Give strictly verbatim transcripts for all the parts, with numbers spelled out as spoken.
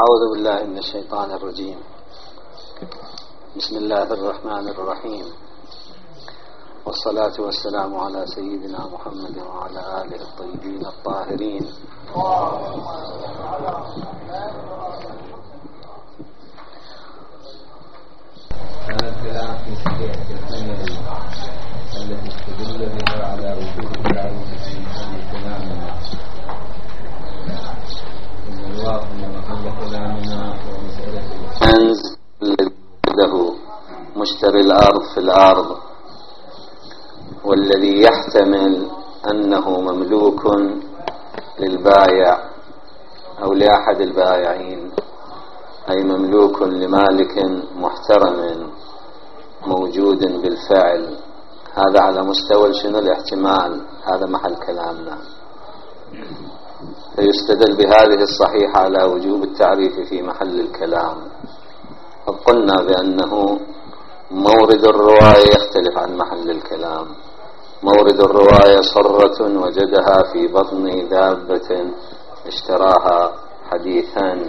أعوذ بالله من الشيطان الرجيم. بسم الله الرحمن الرحيم، والصلاة والسلام على سيدنا محمد وعلى آله الطيبين الطاهرين. هذا الكلام في صحيحة الحمل التي استدل بها على وجود التعريف في محل كلامنا. إن الواقع من محل كلامنا ومسألة كنز له مشتري الأرض في الأرض، والذي يحتمل أنه مملوك للبائع أو لأحد البائعين، أي مملوك لمالك محترم موجود بالفعل. هذا على مستوى شنو الاحتمال، هذا محل كلامنا. فيستدل بهذه الصحيحة على وجوب التعريف في محل الكلام. قلنا بأنه مورد الرواية يختلف عن محل الكلام. مورد الرواية صرة وجدها في بطن دابة اشتراها حديثا،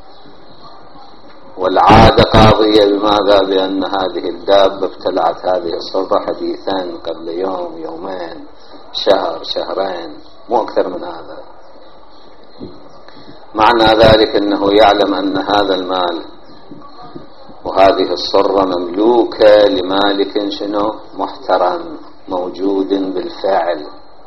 والعادة قاضية بماذا؟ بأن هذه الدابة ابتلعت هذه الصرة حديثا قبل يوم يومين شهر شهرين، مو أكثر من هذا. معنى ذلك أنه يعلم أن هذا المال وهذه الصرة مملوكة لمالك شنو؟ محترم موجود بالفعل.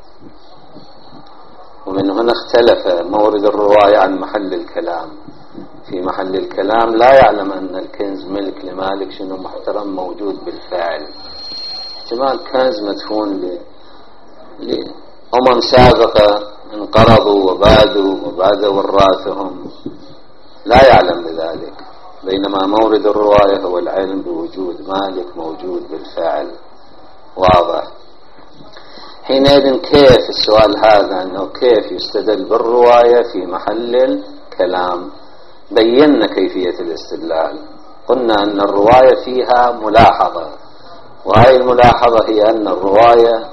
ومن هنا اختلف مورد الرواية عن محل الكلام. في محل الكلام لا يعلم أن الكنز ملك لمالك شنو؟ محترم موجود بالفعل. احتمال كنز مدفون لأمم سابقة انقرضوا وبادوا وباد وراثهم، لا يعلم بذلك. بينما مورد الرواية هو العلم بوجود مالك موجود بالفعل. واضح؟ حينئذ كيف السؤال هذا، أنه كيف يستدل بالرواية في محل الكلام؟ بينا كيفية الاستدلال. قلنا أن الرواية فيها ملاحظة، وهذه الملاحظة هي أن الرواية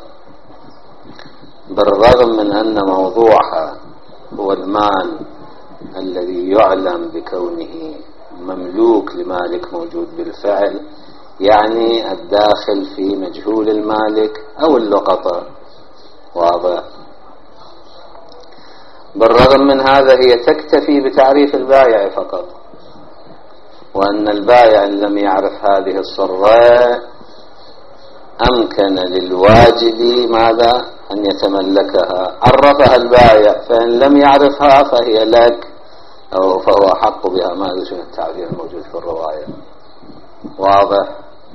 بالرغم من أن موضوعها هو المال الذي يعلم بكونه مملوك لمالك موجود بالفعل، يعني الداخل في مجهول المالك أو اللقطة. واضح؟ بالرغم من هذا هي تكتفي بتعريف البائع فقط، وأن البائع إن لم يعرف هذه الصرة أمكن للواجد ماذا؟ أن يتملكها. عرفها البائع، فإن لم يعرفها فهي لك أو فهو حق بها. ماذا شنو التعبير الموجود في الرواية؟ واضح؟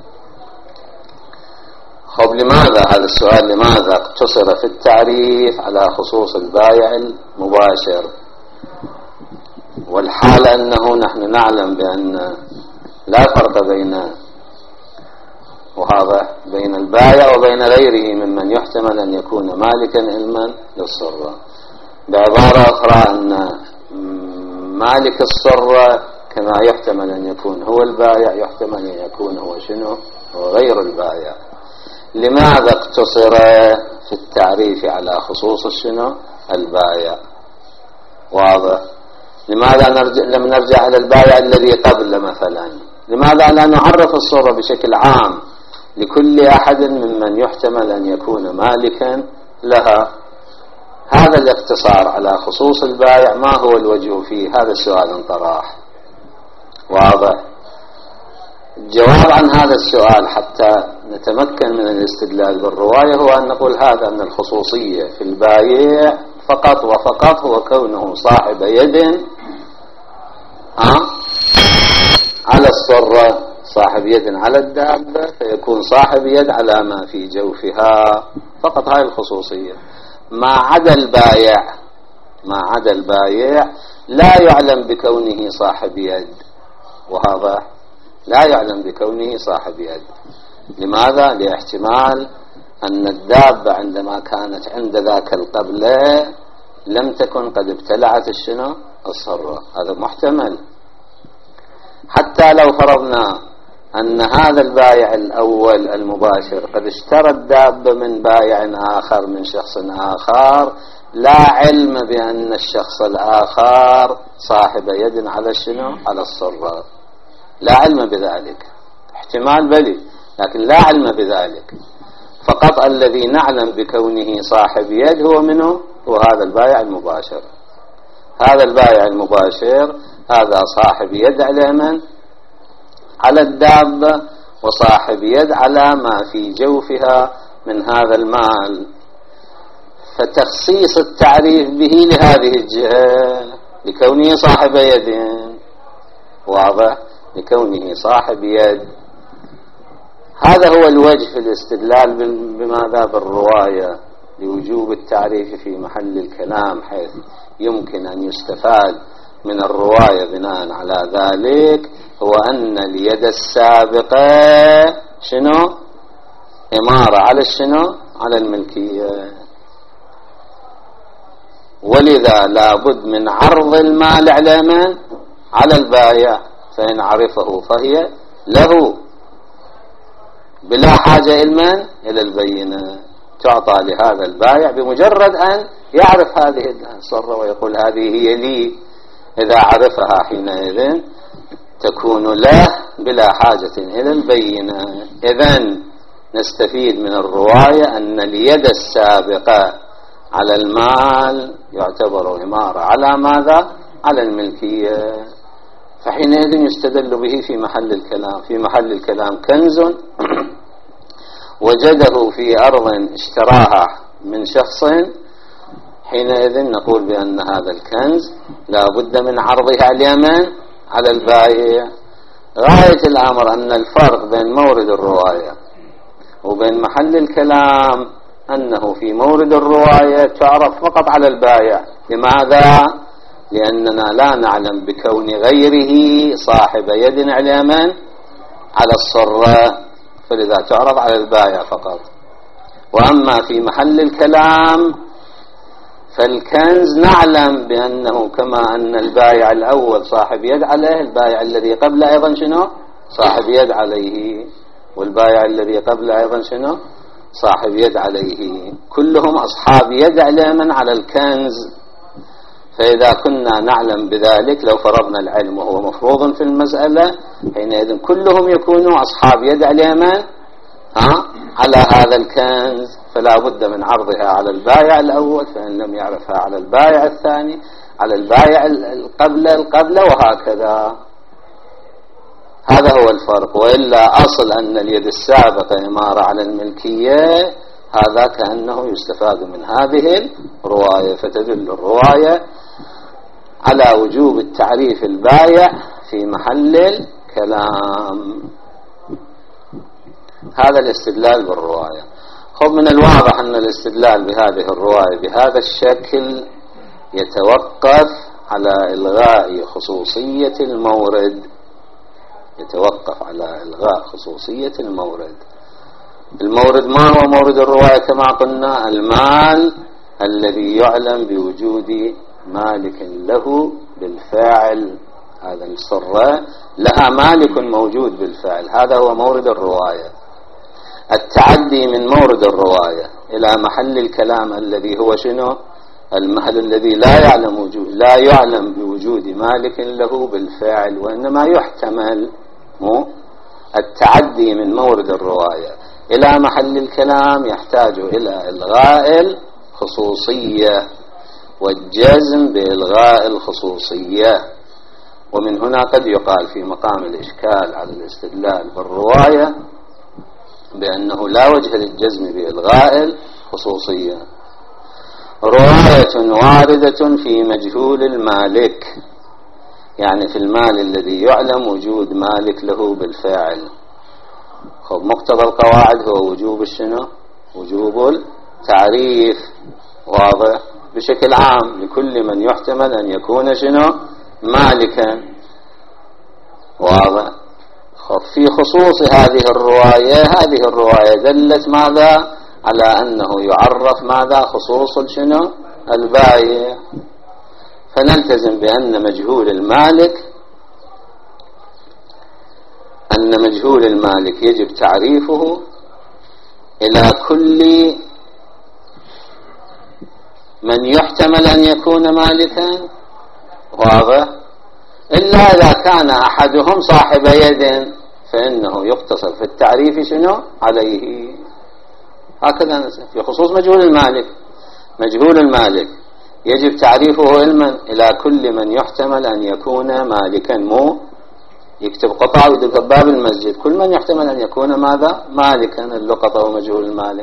خب لماذا هذا السؤال؟ لماذا اقتصر في التعريف على خصوص البائع المباشر، والحال أنه نحن نعلم بأن لا فرق بين وهذا بين البائع وبين غيره ممن يحتمل أن يكون مالكا علما للصرة. بعبارة أخرى أن مالك الصرة كما يحتمل أن يكون هو البائع، يحتمل أن يكون هو شنو؟ هو غير البائع. لماذا اقتصر في التعريف على خصوص شنو؟ البائع. واضح؟ لماذا نرجع لم نرجع على البائع الذي قبل مثلا؟ لماذا لا نعرف الصرة بشكل عام لكل أحد ممن يحتمل أن يكون مالكا لها؟ هذا الاقتصار على خصوص البائع ما هو الوجه فيه؟ هذا السؤال انطرح. واضح؟ الجواب عن هذا السؤال حتى نتمكن من الاستدلال بالرواية هو أن نقول هذا من الخصوصية في البائع فقط وفقط هو كونه صاحب يد ها على الصرة، صاحب يد على الدابة، فيكون صاحب يد على ما في جوفها. فقط هاي الخصوصية. ما عدا البائع ما عدا البائع لا يعلم بكونه صاحب يد. وهذا لا يعلم بكونه صاحب يد. لماذا؟ لاحتمال أن الدابة عندما كانت عند ذاك القبلة لم تكن قد ابتلعت الشنو؟ الصرة. هذا محتمل. حتى لو فرضنا أن هذا البائع الأول المباشر قد اشترى الدابة من بائع آخر من شخص آخر، لا علم بأن الشخص الآخر صاحب يد على شنو؟ على الصرة، لا علم بذلك، احتمال بلي لكن لا علم بذلك. فقط الذي نعلم بكونه صاحب يد هو منه؟ هو هذا البائع المباشر. هذا البائع المباشر هذا صاحب يد على من؟ على الدابة، وصاحب يد على ما في جوفها من هذا المال. فتخصيص التعريف به لهذه الجهة لكونه صاحب يد، واضح، لكونه صاحب يد. هذا هو الوجه في الاستدلال بماذا؟ بالرواية، لوجوب التعريف في محل الكلام، حيث يمكن أن يستفاد من الرواية بناء على ذلك هو أن اليد السابقة شنو؟ إمارة على الشنو؟ على الملكية. ولذا لابد من عرض المال على من؟ على البائع، فإن عرفه فهي له بلا حاجة إلى إلى البينة، تعطى لهذا البائع بمجرد أن يعرف هذه الصرة ويقول هذه هي لي. إذا عرفها حينئذ تكون له بلا حاجة إلى البينة. إذن نستفيد من الرواية أن اليد السابقة على المال يعتبر إمارة على ماذا؟ على الملكية. فحينئذ يستدل به في محل الكلام. في محل الكلام كنز وجده في أرض اشتراها من شخص، حينئذ نقول بأن هذا الكنز لا بد من عرضها اليمن على البائع. غاية الأمر أن الفرق بين مورد الرواية وبين محل الكلام أنه في مورد الرواية تعرف فقط على البائع. لماذا؟ لأننا لا نعلم بكون غيره صاحب يد على اليمن على الصرة، فلذا تعرض على البائع فقط. وأما في محل الكلام فالكنز نعلم بأنه كما أن البائع الأول صاحب يد عليه، البائع الذي قبل أيضا شنو؟ صاحب يد عليه، والبائع الذي قبل أيضا شنو؟ صاحب يد عليه، كلهم أصحاب يد على من؟ على الكنز. فإذا كنا نعلم بذلك، لو فرضنا العلم وهو مفروض في المسألة، حينئذ كلهم يكونوا أصحاب يد على من؟ ها؟ على هذا الكنز، فلا بد من عرضها على البائع الأول، فإن لم يعرفها على البائع الثاني، على البائع القبل القبل، وهكذا. هذا هو الفرق. وإلا أصل أن اليد السابقة إمارة على الملكية، هذا كأنه يستفاد من هذه الرواية. فتدل الرواية على وجوب التعريف البائع في محل الكلام. هذا الاستدلال بالرواية. خب من الواضح أن الاستدلال بهذه الرواية بهذا الشكل يتوقف على إلغاء خصوصية المورد، يتوقف على إلغاء خصوصية المورد. المورد ما هو مورد الرواية؟ كما قلنا المال الذي يعلم بوجود مالك له بالفاعل، هذا الصرة لها مالك موجود بالفعل، هذا هو مورد الرواية. التعدي من مورد الرواية إلى محل الكلام الذي هو شنو؟ المحل الذي لا يعلم وجود لا يعلم بوجود مالك له بالفعل، وإنما يحتمل. مو التعدي من مورد الرواية إلى محل الكلام يحتاج إلى إلغاء الخصوصية والجزم بإلغاء الخصوصية. ومن هنا قد يقال في مقام الإشكال على الاستدلال بالرواية بأنه لا وجه للجزم بإلغاء الخصوصية. رواية واردة في مجهول المالك، يعني في المال الذي يعلم وجود مالك له بالفاعل. خب مقتضى القواعد هو وجوب الشنو؟ وجوب التعريف، واضح بشكل عام لكل من يحتمل أن يكون شنو؟ مالكا، واضح. خب في خصوص هذه الرواية، هذه الرواية دلت ماذا؟ على أنه يعرف ماذا؟ خصوص شنو؟ البائع. فنلتزم بأن مجهول المالك أن مجهول المالك يجب تعريفه إلى كل من يحتمل أن يكون مالكا، واضح، إلا إذا كان أحدهم صاحب يد فإنه يقتصر في التعريف شنو عليه. هكذا في خصوص مجهول المالك. مجهول المالك يجب تعريفه علما إلى كل من يحتمل أن يكون مالكا، مو يكتب قطعة ويدق باب المسجد، كل من يحتمل أن يكون ماذا مالكا، اللقطة ومجهول المالك،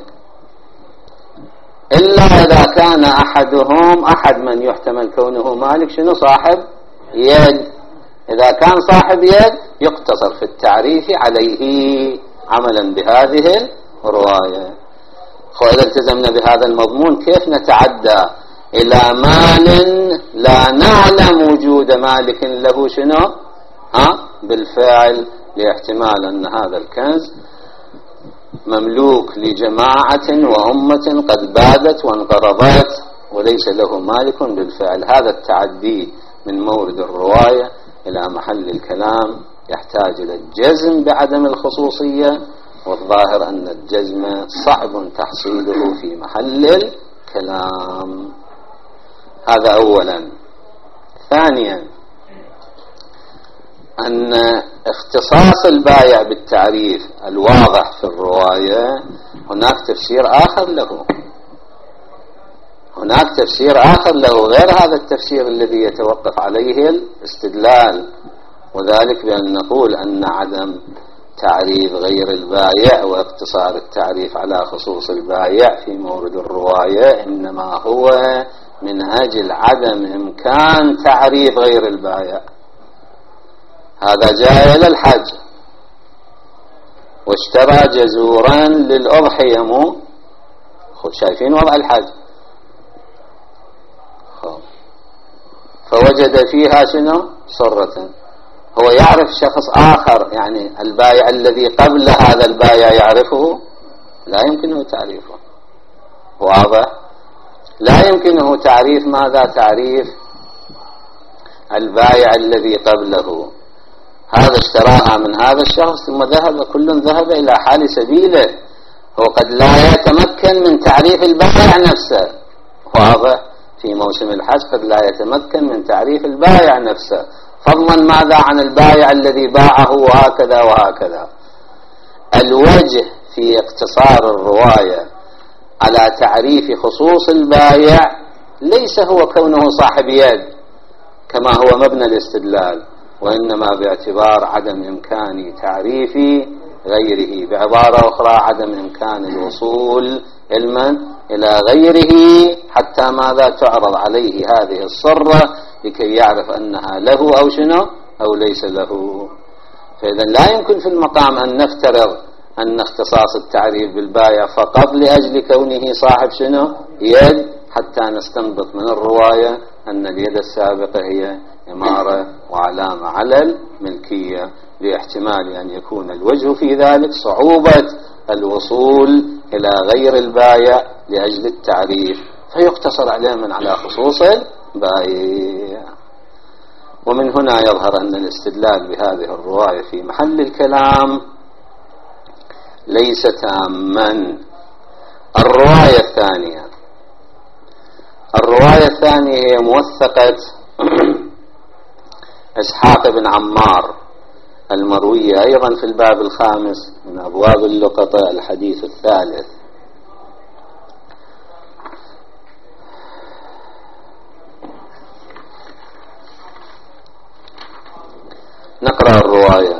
إلا إذا كان أحدهم أحد من يحتمل كونه مالك شنو صاحب يد. إذا كان صاحب يد يقتصر في التعريف عليه عملا بهذه الرواية. وإذا التزمنا بهذا المضمون كيف نتعدى إلى مال لا نعلم وجود مالك له شنو ها بالفعل، لاحتمال أن هذا الكنز مملوك لجماعة وأمة قد بادت وانقرضت وليس له مالك بالفعل. هذا التعدي من مورد الرواية إلى محل الكلام يحتاج إلى الجزم بعدم الخصوصية، والظاهر أن الجزم صعب تحصيله في محل الكلام. هذا أولا. ثانيا أن اختصاص البائع بالتعريف الواضح في الرواية هناك تفسير آخر له، هناك تفسير آخر له غير هذا التفسير الذي يتوقف عليه الاستدلال، وذلك بأن نقول أن عدم تعريف غير البائع واقتصار التعريف على خصوص البائع في مورد الرواية إنما هو من أجل عدم إمكان تعريف غير البائع. هذا جاء إلى الحج واشترى جزورا للأضحية، مو شايفين وضع الحج، فوجد فيها شنو صرة. هو يعرف شخص آخر، يعني البائع الذي قبل هذا البائع يعرفه، لا يمكنه تعريفه، واضح، لا يمكنه تعريف ماذا تعريف البائع الذي قبله. هذا اشتراها من هذا الشخص ثم ذهب، كل ذهب إلى حال سبيله، هو قد لا يتمكن من تعريف البائع نفسه، واضح، في موسم الحج قد لا يتمكن من تعريف البائع نفسه، فضلا ماذا عن البائع الذي باعه وهكذا وهكذا. الوجه في اقتصار الرواية على تعريف خصوص البائع ليس هو كونه صاحب يد كما هو مبنى الاستدلال، وإنما باعتبار عدم إمكان تعريف غيره، بعبارة أخرى عدم إمكان الوصول علما إلى غيره حتى ماذا تعرض عليه هذه الصرة لكي يعرف أنها له أو شنو أو ليس له. فإذا لا يمكن في المقام أن نفترض أن اختصاص التعريف بالبائع فقط لأجل كونه صاحب شنو يد، حتى نستنبط من الرواية أن اليد السابقة هي إمارة وعلامة على الملكية، لاحتمال أن يكون الوجه في ذلك صعوبة الوصول إلى غير البائع لأجل التعريف، فيقتصر عليه من على خصوص البائع. ومن هنا يظهر أن الاستدلال بهذه الرواية في محل الكلام ليس تاما. الرواية الثانية الرواية الثانية هي موثقة إسحاق بن عمار المروية أيضا في الباب الخامس من أبواب اللقطة، الحديث الثالث. نقرأ الرواية.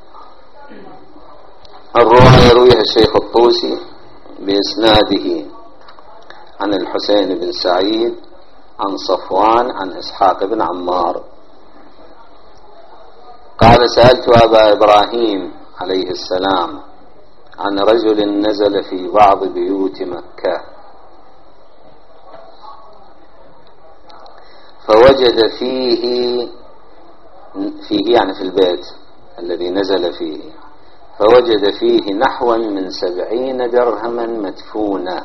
الرواية رويها الشيخ الطوسي بإسناده عن الحسين بن سعيد عن صفوان عن إسحاق بن عمار قال: سألت أبا إبراهيم عليه السلام عن رجل نزل في بعض بيوت مكة فوجد فيه فيه يعني في البيت الذي نزل فيه فوجد فيه نحوا من سبعين درهما مدفونة،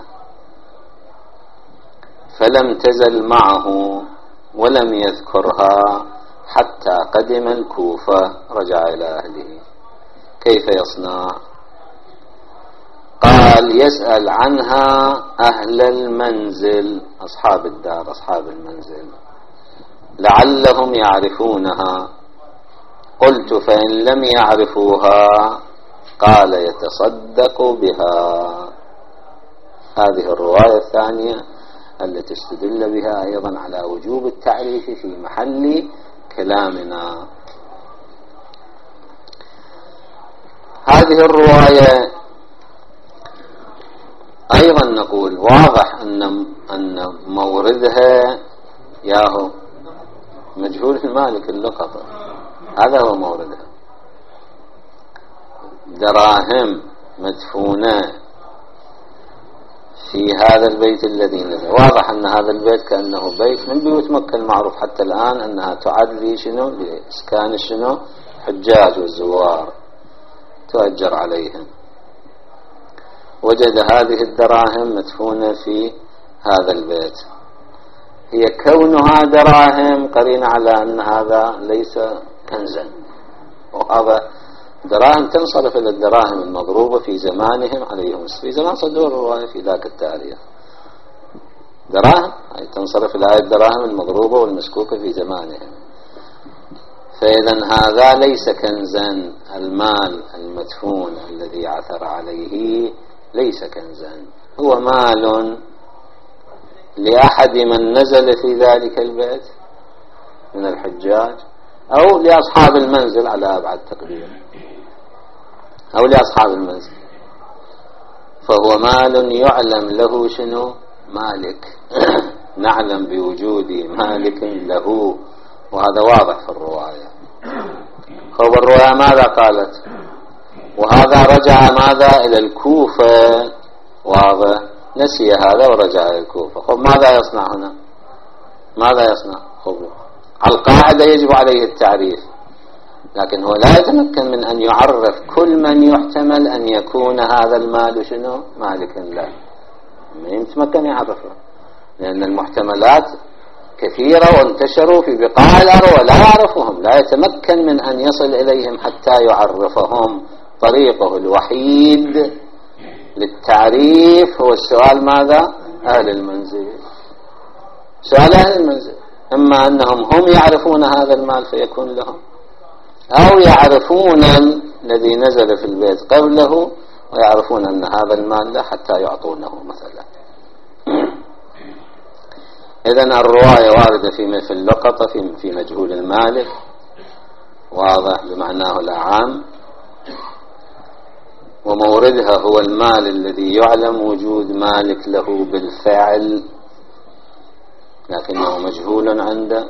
فلم تزل معه ولم يذكرها حتى قدم الكوفة، رجع إلى أهله. كيف يصنع؟ قال يسأل عنها أهل المنزل، أصحاب الدار أصحاب المنزل، لعلهم يعرفونها. قلت فإن لم يعرفوها قال يتصدق بها. هذه الرواية الثانية التي استدل بها أيضا على وجوب التعريف في محل كلامنا. هذه الرواية أيضا نقول واضح أن أن موردها ياهو مجهول المالك اللقطة، هذا هو موردها. دراهم مدفونة في هذا البيت الذي نزل. واضح أن هذا البيت كأنه بيت من بيوت مكة المعروف حتى الآن أنها تعد لي شنو لإسكان شنو حجاج والزوار تؤجر عليهم. وجد هذه الدراهم مدفونة في هذا البيت. هي كونها دراهم قرين على أن هذا ليس كنزا، وهذا دراهم تنصرف إلى الدراهم المضروبة في زمانهم عليهم، في زمان صدور الرواية في ذاك التاريخ دراهم أي تنصرف إلى الدراهم المضروبة والمسكوكة في زمانهم. فإذا هذا ليس كنزا، المال المدفون الذي عثر عليه ليس كنزا، هو مال لأحد من نزل في ذلك البيت من الحجاج أو لأصحاب المنزل على أبعد تقدير، أو لأصحاب المنزل، فهو مال يعلم له شنو مالك نعلم بوجود مالك له، وهذا واضح في الرواية. هو الرواية ماذا قالت؟ وهذا رجع ماذا إلى الكوفة، واضح نسي هذا ورجع إلى الكوفة. خب ماذا يصنع هنا؟ ماذا يصنع؟ خب على القاعدة يجب عليه التعريف، لكن هو لا يتمكن من أن يعرف كل من يحتمل أن يكون هذا المال شنو مالكا له، ما يتمكن يعرفه، لأن المحتملات كثيرة وانتشروا في بقاع الأرض ولا يعرفهم، لا يتمكن من أن يصل إليهم حتى يعرفهم. طريقه الوحيد للتعريف هو السؤال ماذا؟ أهل المنزل. سؤال أهل المنزل، إما أنهم هم يعرفون هذا المال فيكون لهم، أو يعرفون الذي نزل في البيت قبله ويعرفون أن هذا المال له حتى يعطونه مثلا. إذن الرواية واردة في في اللقطة في في مجهول المالك، واضح بمعناه العام، وموردها هو المال الذي يعلم وجود مالك له بالفعل لكنه مجهول عنده.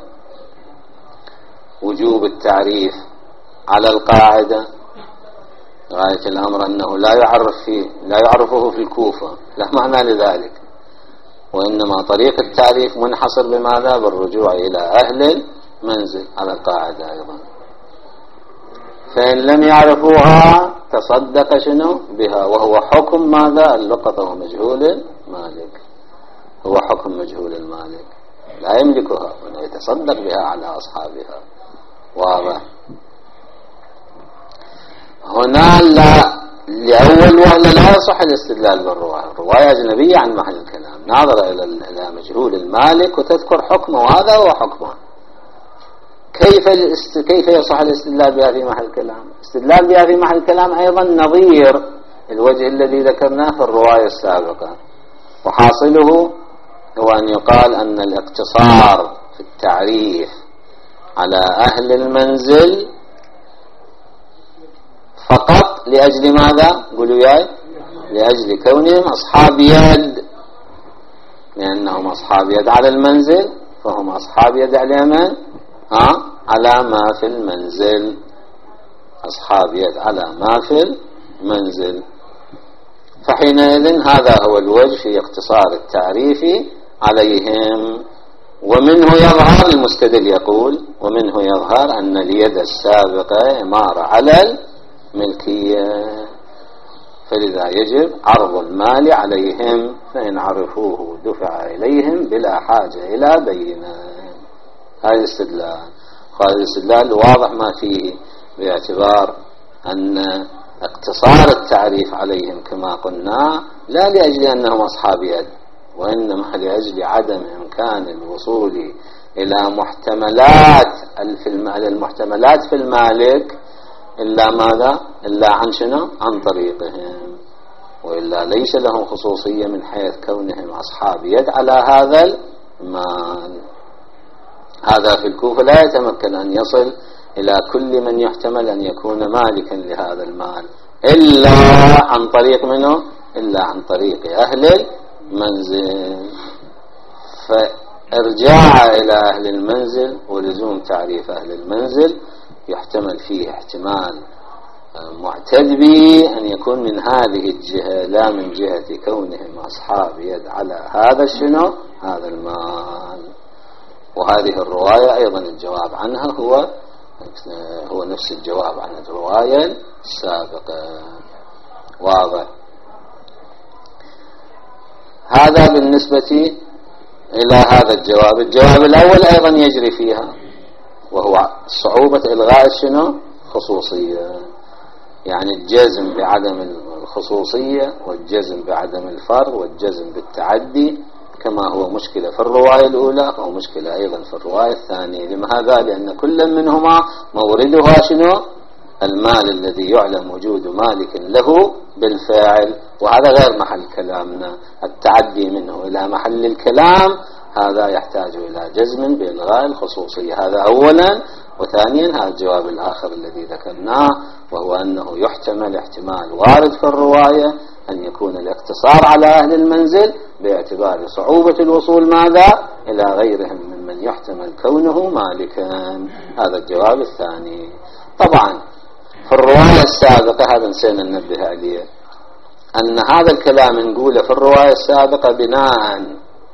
وجوب التعريف على القاعدة غاية الأمر أنه لا يعرف فيه لا يعرفه في الكوفة، لا معنى لذلك، وإنما طريق التعريف منحصر بماذا؟ بالرجوع إلى أهل المنزل على القاعدة أيضا. فإن لم يعرفوها تصدق شنو بها، وهو حكم ماذا؟ اللقطة ومجهول المالك، هو حكم مجهول المالك لا يملكها وأنه يتصدق بها على أصحابها. واضح؟ هنا لا لأول وهلة لا يصح الاستدلال بالرواية، الرواية أجنبية عن محل الكلام، ناظرة إلى مجهول المالك وتذكر حكمه، وهذا هو حكمه. كيف الاست... كيف يصح الاستدلال بها في محل الكلام؟ استدلال بها في محل الكلام أيضا نظير الوجه الذي ذكرناه في الرواية السابقة، وحاصله هو أن يقال أن الاقتصار في التعريف على أهل المنزل فقط لأجل ماذا؟ قولوا ياي، لأجل كونهم أصحاب يد، لأنهم أصحاب يد على المنزل فهم أصحاب يد على اليمن ها على ما في المنزل، أصحاب يد على ما في المنزل. فحينئذ هذا هو الوجه في اقتصار التعريف عليهم. ومنه يظهر المستدل يقول ومنه يظهر أن اليد السابقة إمارة على الملكية، فلذا يجب عرض المال عليهم، فإن عرفوه دفع إليهم بلا حاجة إلى بينة. هذا الاستدلال، هذا الاستدلال واضح ما فيه، باعتبار أن اقتصار التعريف عليهم كما قلنا لا لأجل أنهم أصحاب يد، وإنما لأجل عدم إمكان الوصول إلى محتملات المحتملات في المالك إلا ماذا؟ إلا عن شنو؟ عن طريقهم، وإلا ليس لهم خصوصية من حيث كونهم أصحاب يد على هذا المال. هذا في الكوفة لا يتمكن أن يصل إلى كل من يحتمل أن يكون مالكا لهذا المال إلا عن طريق منه؟ إلا عن طريق أهل المنزل. فارجاع إلى أهل المنزل ولزوم تعريف أهل المنزل يحتمل فيه احتمال معتد به أن يكون من هذه الجهة لا من جهة كونهم أصحاب يد على هذا الشنو؟ هذا المال. وهذه الرواية أيضا الجواب عنها هو هو نفس الجواب عن الرواية السابقة. واضح؟ هذا بالنسبة إلى هذا الجواب. الجواب الأول أيضا يجري فيها، وهو صعوبة إلغاء الشنو؟ خصوصية، يعني الجزم بعدم الخصوصية والجزم بعدم الفرض والجزم بالتعدي كما هو مشكلة في الرواية الأولى أو مشكلة أيضا في الرواية الثانية. لماذا؟ لأن كل منهما موردها شنو؟ المال الذي يعلم وجود مالك له بالفاعل، وهذا غير محل كلامنا. التعدي منه إلى محل الكلام هذا يحتاج إلى جزم بإلغاء الخصوصية. هذا أولا. وثانيا هذا الجواب الآخر الذي ذكرناه، وهو أنه يحتمل احتمال وارد في الرواية أن يكون الاقتصار على أهل المنزل باعتبار صعوبة الوصول ماذا؟ إلى غيرهم ممن يحتمل كونه مالكا. هذا الجواب الثاني. طبعا في الرواية السابقة هذا نسينا ننبه عليه، أن هذا الكلام نقوله في الرواية السابقة بناء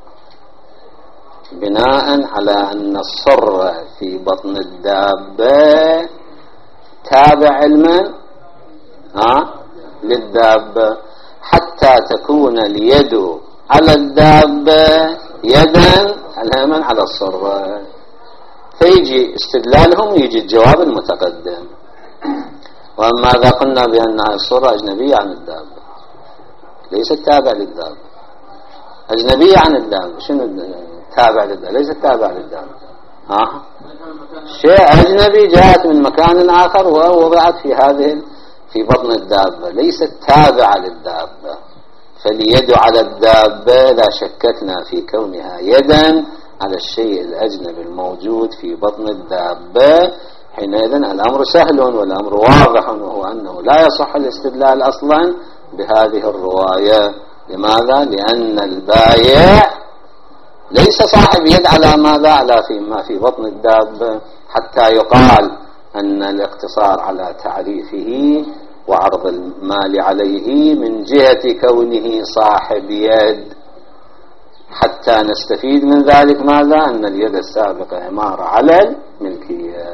بناء على أن الصر في بطن الدابة تابع علما ها للدابة، حتى تكون اليد على الدابة يدا علما على الصر، فيجي استدلالهم ويجي الجواب المتقدم. وأما إذا قلنا بأن الصر أجنبية عن الدابة ليست تابع للدابة، أجنبية عن الدابة، شنو تابع للدابة؟ ليست تابع للدابة، ها شيء أجنبي جاءت من مكان آخر ووضعت في هذه في بطن الدابة، ليست تابعة للدابة. فاليد على الدابة لا شككنا في كونها يدا على الشيء الأجنبي الموجود في بطن الدابة. حينئذ الأمر سهل والأمر واضح، وهو أنه لا يصح الاستدلال أصلا بهذه الرواية. لماذا؟ لأن البايع ليس صاحب يد على ماذا؟ على فيما في بطن الدابة، حتى يقال أن الاقتصار على تعريفه وعرض المال عليه من جهة كونه صاحب يد، حتى نستفيد من ذلك ماذا؟ أن اليد السابقة عمارة على الملكية.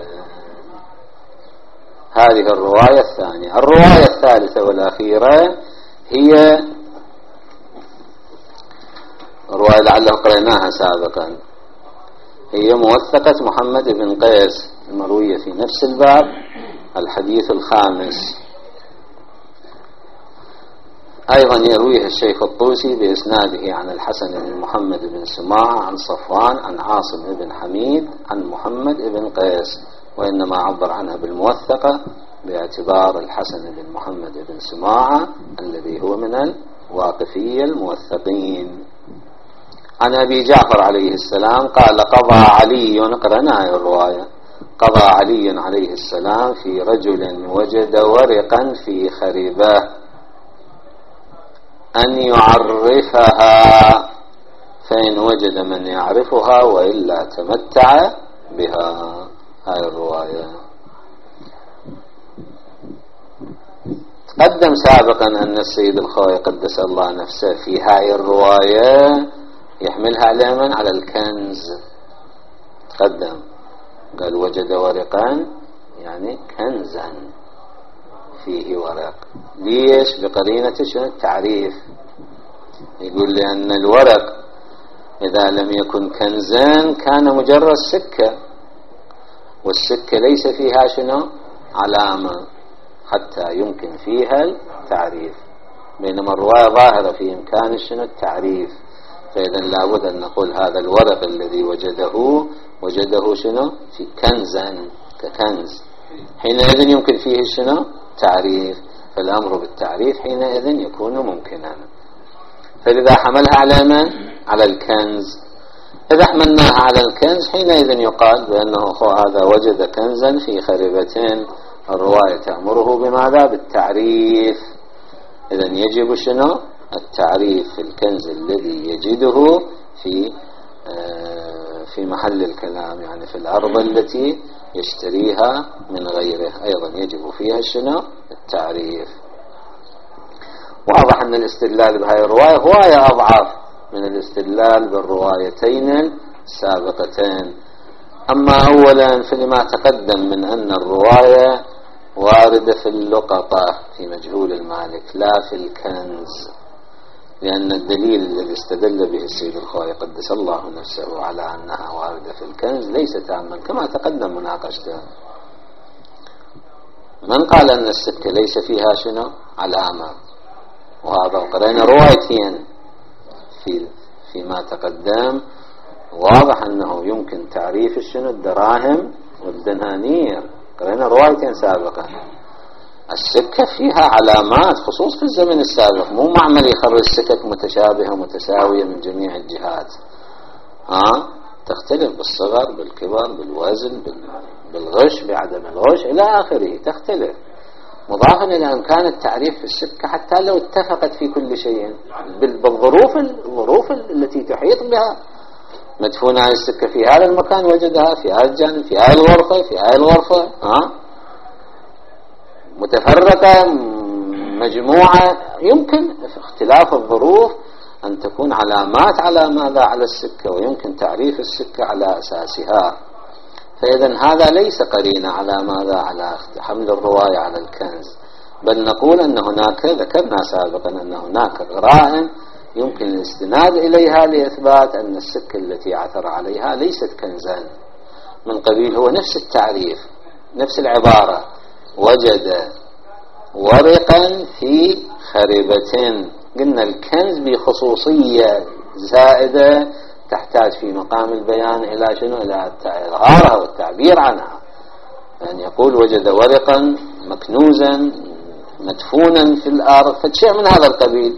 هذه الرواية الثانية. الرواية الثالثة والأخيرة هي رواية لعله قرأناها سابقا، هي موثقة محمد بن قيس المروية في نفس الباب، الحديث الخامس. أيضا يرويه الشيخ الطوسي بإسناده عن الحسن بن محمد بن سماعة عن صفوان عن عاصم بن حميد عن محمد بن قيس، وإنما عبر عنها بالموثقة باعتبار الحسن بن محمد بن سماعة الذي هو من الواقفية الموثقين. عن أبي جعفر عليه السلام قال: قضى علي، قرأنا الرواية، قضى علي عليه السلام في رجل وجد ورقا في خربه أن يعرفها، فإن وجد من يعرفها وإلا تمتع بها. هاي الرواية تقدم سابقا أن السيد الخوي قدس الله نفسه في هاي الرواية يحملها على من؟ على الكنز. تقدم قال وجد ورقا يعني كنزا فيه ورق. ليش؟ بقرينة شنو؟ التعريف. يقول لأن الورق إذا لم يكن كنزا كان مجرد سكة، والسكة ليس فيها شنو؟ علامة. حتى يمكن فيها التعريف، بينما الرواية ظاهرة في إمكان شنو التعريف. فإذا لابد أن نقول هذا الورق الذي وجده وجده شنو في كنزا ككنز، حينئذ يمكن فيه شنو تعريف، فالأمر بالتعريف حينئذ يكون ممكنا. فلذا حملها على من؟ على الكنز. إذا حملناها على الكنز حينئذ يقال بأنه هذا وجد كنزا في خربة، الرواية تأمره بماذا؟ بالتعريف. إذا يجب شنو التعريف في الكنز الذي يجده في في محل الكلام، يعني في الأرض التي يشتريها من غيره أيضا يجب فيها شنو التعريف. واضح أن الاستدلال بهذه الرواية رواية أضعف من الاستدلال بالروايتين السابقتين. أما أولا فلما تقدم من أن الرواية واردة في اللقطة في مجهول المالك لا في الكنز، لأن الدليل الذي استدل به السيد الخوئي قدس الله نفسه على أنها واردة في الكنز ليس تاما كما تقدم مناقشته. من قال أن السكة ليس فيها شنو علامة؟ وهذا قرأنا روايتين في فيما تقدم، واضح أنه يمكن تعريف شنو الدراهم والدنانير، قرأنا روايتين سابقا. السكة فيها علامات خصوص في الزمن السابق، مو معمل يخرج السكك متشابهة متساوية من جميع الجهات، ها تختلف بالصغر بالكبر بالوزن بالغش بعدم الغش إلى آخره تختلف، مضافا إلى إمكان التعريف في السكة حتى لو اتفقت في كل شيء بالظروف الظروف التي تحيط بها. مدفونة على السكة في هذا المكان وجدها في هذا الجانب في هذه الغرفة في هذه الغرفة، ها متفرقة مجموعة، يمكن في اختلاف الظروف أن تكون علامات على ماذا على السكة، ويمكن تعريف السكة على أساسها. فإذا هذا ليس قرينة على ماذا على حمل الرواية على الكنز، بل نقول أن هناك ذكرنا سابقا أن هناك قرائن يمكن الاستناد إليها لإثبات أن السكة التي عثر عليها ليست كنزا، من قبيل هو نفس التعريف نفس العبارة وجد ورقا في خربة. قلنا الكنز بخصوصية زائدة تحتاج في مقام البيان إلى شنو؟ إلى إظهارها والتعبير عنها، يعني يقول وجد ورقا مكنوزا مدفونا في الأرض، فشيء من هذا القبيل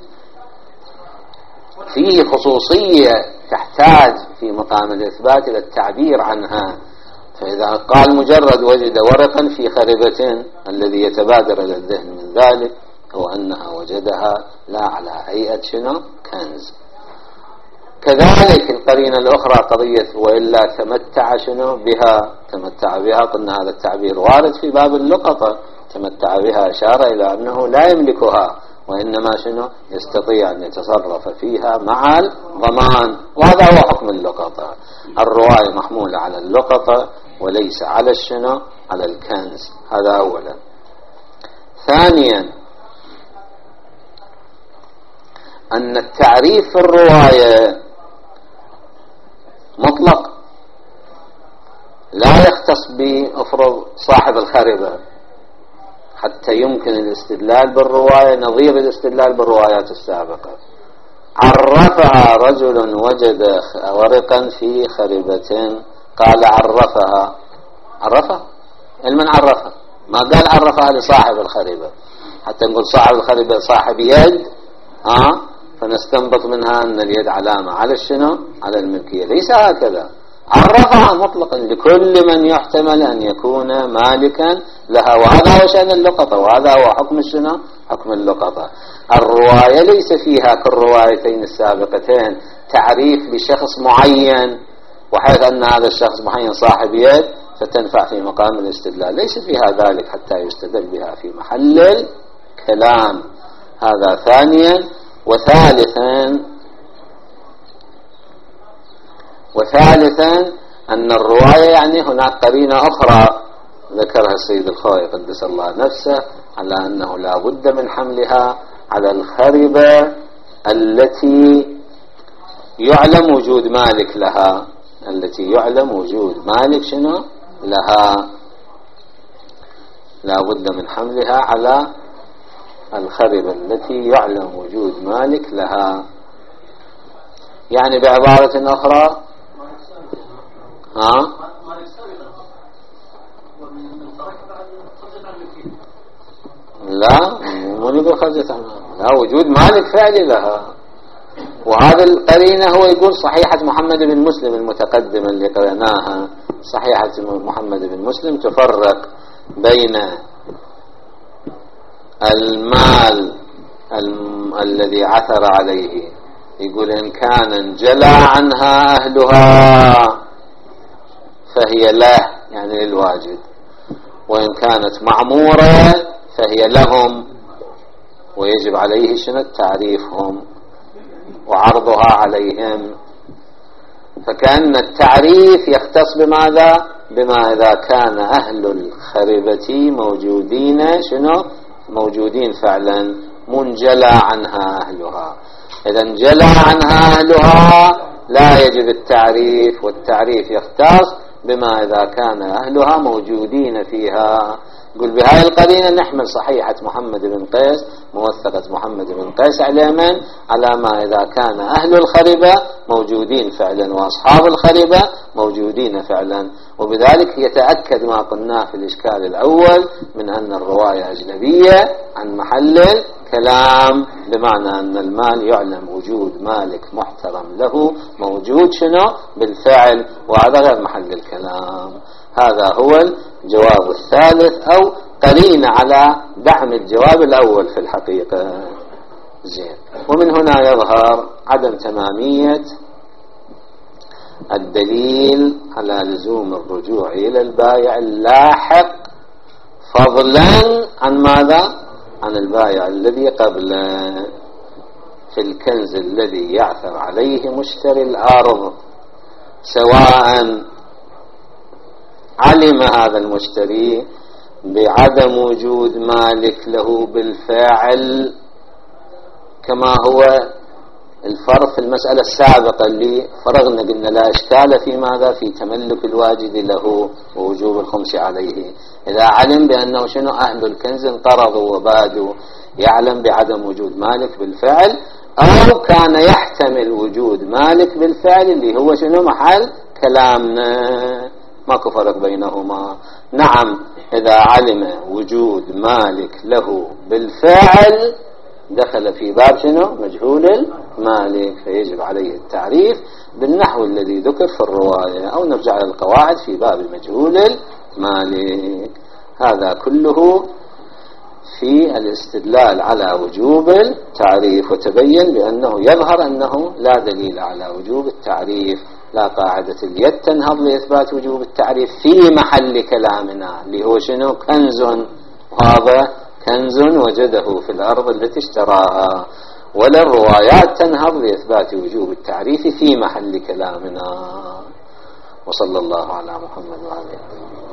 فيه خصوصية تحتاج في مقام الإثبات إلى التعبير عنها. فإذا قال مجرد وجد ورقا في خربة، الذي يتبادر إلى الذهن من ذلك هو أنها وجدها لا على هيئة شنو؟ كنز. كذلك القرينة الأخرى قضية وإلا تمتع شنو بها، تمتع بها قلنا هذا التعبير وارد في باب اللقطة، تمتع بها أشار إلى أنه لا يملكها وإنما شنو يستطيع أن يتصرف فيها مع الضمان، وهذا هو حكم اللقطة. الرواية محمولة على اللقطة وليس على الشنو على الكنز، هذا أولا. ثانيا أن التعريف في الرواية مطلق لا يختص بأفرض صاحب الخربة، حتى يمكن الاستدلال بالرواية نظير الاستدلال بالروايات السابقة. عرفها رجل وجد ورقا في خربة، قال عرفها، عرفها المن عرفها، ما قال عرفها لصاحب الخربة، حتى نقول صاحب الخربة صاحب يد آه فنستنبط منها أن اليد علامة على الشنو على الملكية، ليس هكذا، عرفها مطلقا لكل من يحتمل أن يكون مالكا لها، وهذا هو شأن اللقطة، وهذا هو حكم الشنو حكم اللقطة. الرواية ليس فيها كالروايتين السابقتين تعريف لشخص معين وحيث أن هذا الشخص معين صاحب يد فتنفع في مقام الاستدلال، ليس فيها ذلك حتى يستدل بها في محل الكلام. هذا ثانيا. وثالثا وثالثا أن الرواية يعني هناك قرينة أخرى ذكرها السيد الخوئي قدس الله نفسه على أنه لا بد من حملها على الخربة التي يعلم وجود مالك لها، التي يعلم وجود مالك شنو لها، لا بد من حملها على الخربة التي يعلم وجود مالك لها. يعني بعبارة أخرى ها لا مو نقول خرجت عنها، لا وجود مالك فعلي لها. وهذا القرينة هو يقول صحيحة محمد بن مسلم المتقدمة اللي قرأناها، صحيحة محمد بن مسلم تفرق بين المال الم... الذي عثر عليه، يقول إن كان انجلى عنها أهلها فهي له يعني للواجد، وإن كانت معمورة فهي لهم ويجب عليه شنو تعريفهم وعرضها عليهم. فكأن التعريف يختص بماذا؟ بما إذا كان أهل الخربة موجودين شنو موجودين فعلا منجلى عنها أهلها. إذا انجلى عنها أهلها لا يجب التعريف، والتعريف يختص بما إذا كان أهلها موجودين فيها. قل بهاي القرينة نحمل صحيحة محمد بن قيس موثقة محمد بن قيس على من؟ على ما إذا كان أهل الخربة موجودين فعلا وأصحاب الخربة موجودين فعلا. وبذلك يتأكد ما قلناه في الإشكال الأول من أن الرواية أجنبية عن محل كلام، بمعنى أن المال يعلم وجود مالك محترم له موجود شنو بالفعل، وهذا غير محل الكلام. هذا هو الجواب الثالث أو قرينة على دعم الجواب الأول في الحقيقة. زين. ومن هنا يظهر عدم تمامية الدليل على لزوم الرجوع إلى البائع اللاحق فضلا عن ماذا؟ عن البائع الذي قبله في الكنز الذي يعثر عليه مشتري الأرض، سواء علم هذا المشتري بعدم وجود مالك له بالفعل كما هو الفرق في المسألة السابقة اللي فرغنا قلنا لا إشكال في ماذا؟ في تملك الواجد له ووجوب الخمس عليه. إذا علم بأنه شنو أهل الكنز انقرضوا وبادوا، يعلم بعدم وجود مالك بالفعل، أو كان يحتمل وجود مالك بالفعل اللي هو شنو محل كلامنا، ماكو فرق بينهما. نعم إذا علم وجود مالك له بالفعل دخل في باب شنو مجهول المالك، فيجب عليه التعريف بالنحو الذي ذكر في الرواية، أو نرجع للقواعد في باب مجهول المالك. هذا كله في الاستدلال على وجوب التعريف. وتبين بأنه يظهر أنه لا دليل على وجوب التعريف، لا قاعدة اليد تنهض لإثبات وجوب التعريف في محل كلامنا اللي هو شنو كنز، وهذا كنز وجده في الأرض التي اشتراها، ولا الروايات تنهض لإثبات وجوب التعريف في محل كلامنا. وصلى الله على محمد وعلى آله.